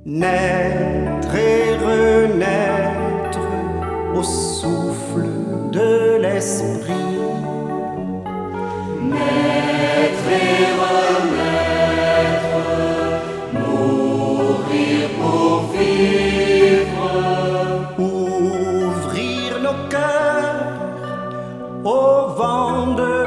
Naître et renaître au souffle de l'esprit. Naître et renaître, mourir pour vivre. Ouvrir nos cœurs au vent de